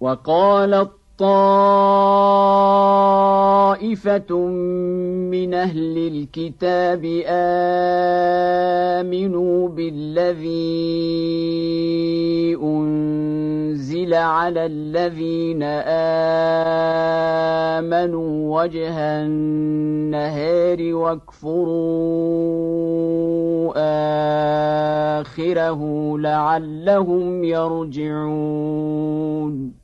وقالت طائفة من أهل الكتاب آمنوا بالذي أنزل على الذين آمنوا وجه النهار واكفروا آخره لعلهم يرجعون